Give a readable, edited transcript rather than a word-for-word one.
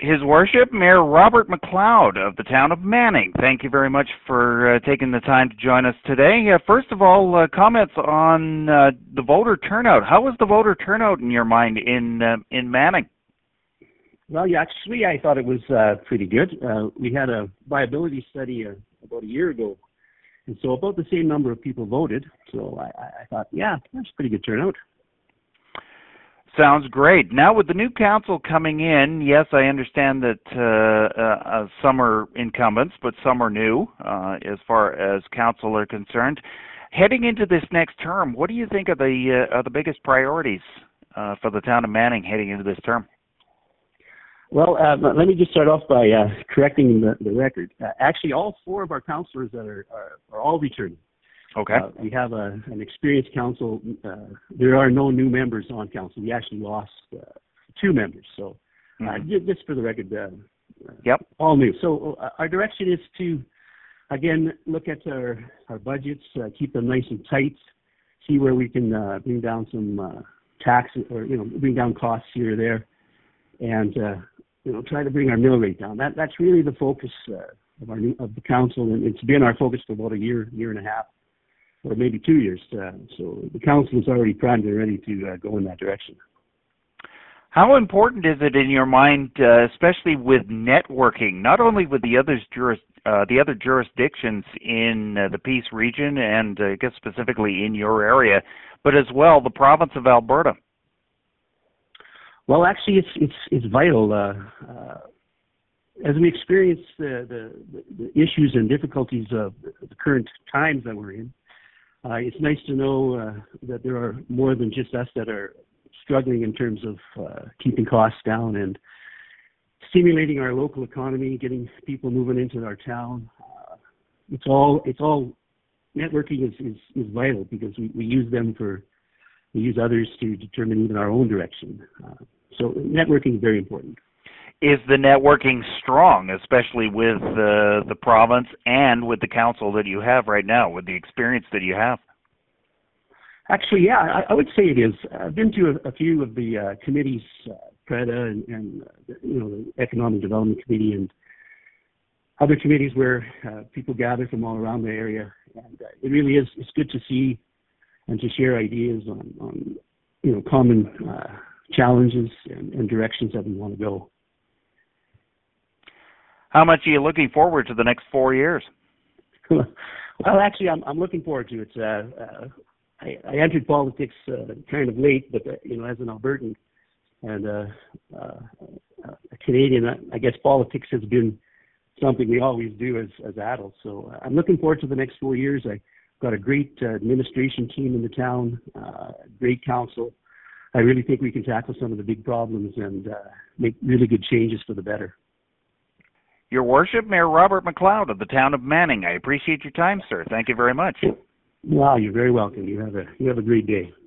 His Worship, Mayor Robert MacLeod of the town of Manning. Thank you very much for taking the time to join us today. First of all, comments on the voter turnout. How was the voter turnout in your mind in Manning? Well, yeah, actually, I thought it was pretty good. We had a viability study about a year ago, and so about the same number of people voted. So I thought, yeah, that's a pretty good turnout. Sounds great. Now, with the new council coming in, yes, I understand that some are incumbents, but some are new as far as council are concerned. Heading into this next term, what do you think are the biggest priorities for the town of Manning heading into this term? Well, let me just start off by correcting the record. Actually, all four of our councillors that are all returning. Okay. We have an experienced council. There are no new members on council. We actually lost two members. So just for the record, yep, all new. So our direction is to, again, look at our budgets, keep them nice and tight, see where we can bring down some taxes or, bring down costs here or there, and, try to bring our mill rate down. That's really the focus of the council, and it's been our focus for about a year and a half, or maybe 2 years. So the council is already primed and ready to go in that direction. How important is it in your mind, especially with networking, not only with the other jurisdictions in the Peace region and I guess specifically in your area, but as well the province of Alberta? Well, actually, it's vital. As we experience the issues and difficulties of the current times that we're in, it's nice to know that there are more than just us that are struggling in terms of keeping costs down and stimulating our local economy, getting people moving into our town. It's all networking is vital because we use others to determine even our own direction. So networking is very important. Is the networking strong, especially with the province and with the council that you have right now, with the experience that you have? Actually, yeah, I would say it is. I've been to a few of the committees, PREDA and the Economic Development Committee and other committees where people gather from all around the area, and it really is. It's good to see and to share ideas on common challenges and directions that we want to go. How much are you looking forward to the next 4 years? Well, actually, I'm looking forward to it. I entered politics kind of late, but as an Albertan and a Canadian, I guess politics has been something we always do as adults. So I'm looking forward to the next 4 years. I've got a great administration team in the town, great council. I really think we can tackle some of the big problems and make really good changes for the better. Your Worship, Mayor Robert MacLeod of the town of Manning. I appreciate your time, sir. Thank you very much. Wow, you're very welcome. You have a great day.